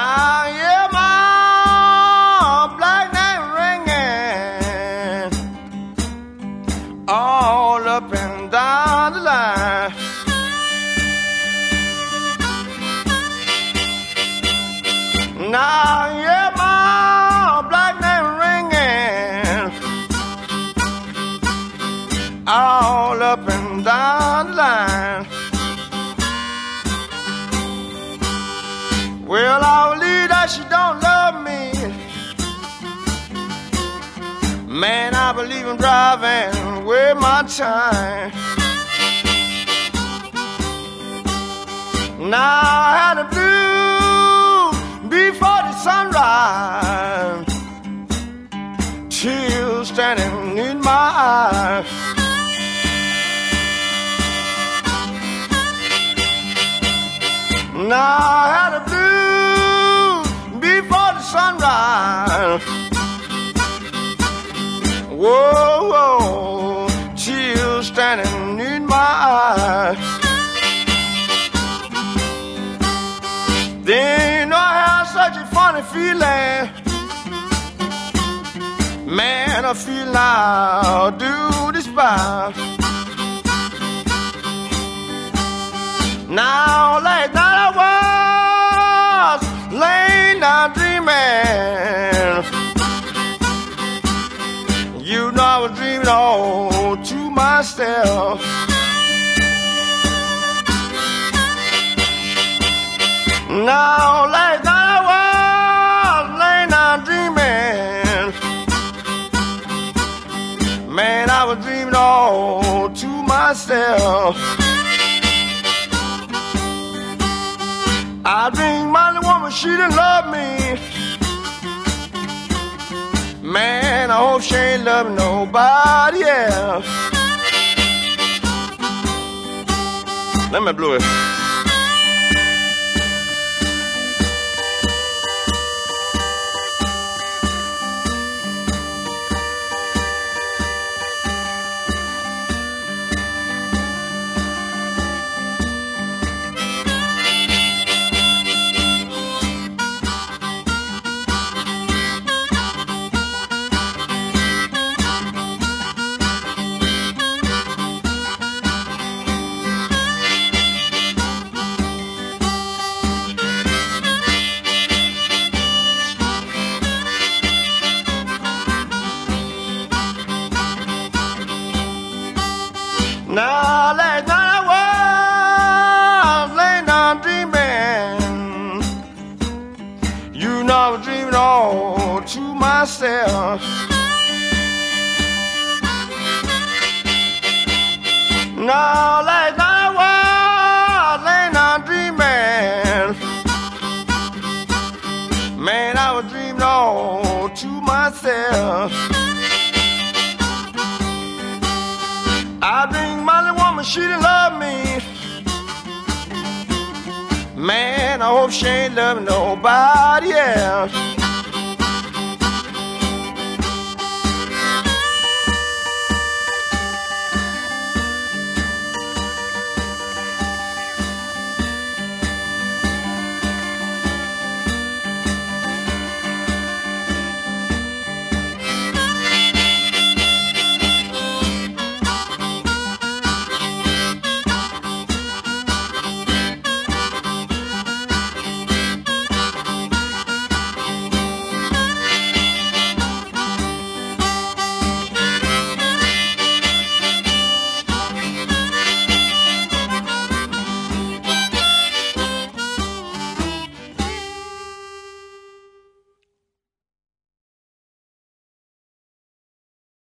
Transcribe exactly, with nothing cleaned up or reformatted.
Now yeah, my black night ringing all up and down the line. Now yeah, my black night ringing all up and down the line. Well, I believe that she don't love me. Man, I believe in driving with my time. Now I had a blue before the sunrise, tears standing in my eyes. Now I had a blue before the sunrise. Whoa, whoa, tears standing in my eyes. Then you know I had such a funny feeling. Man, I feel like I'll do this by. Now late night I was laying down dreaming. You know I was dreaming all to myself. Now late night I was laying down dreaming. Man, I was dreaming all to myself. I dreamed my little woman, she didn't love me. Man, I hope she ain't loving nobody else. Let me blow it. Now last night I was laying down dreaming. You know I was dreaming all to myself. Now last night I was laying down dreaming. Man, I was dreaming all to myself. I dreamed my little woman, she didn't love me. Man, I hope she ain't loving nobody else.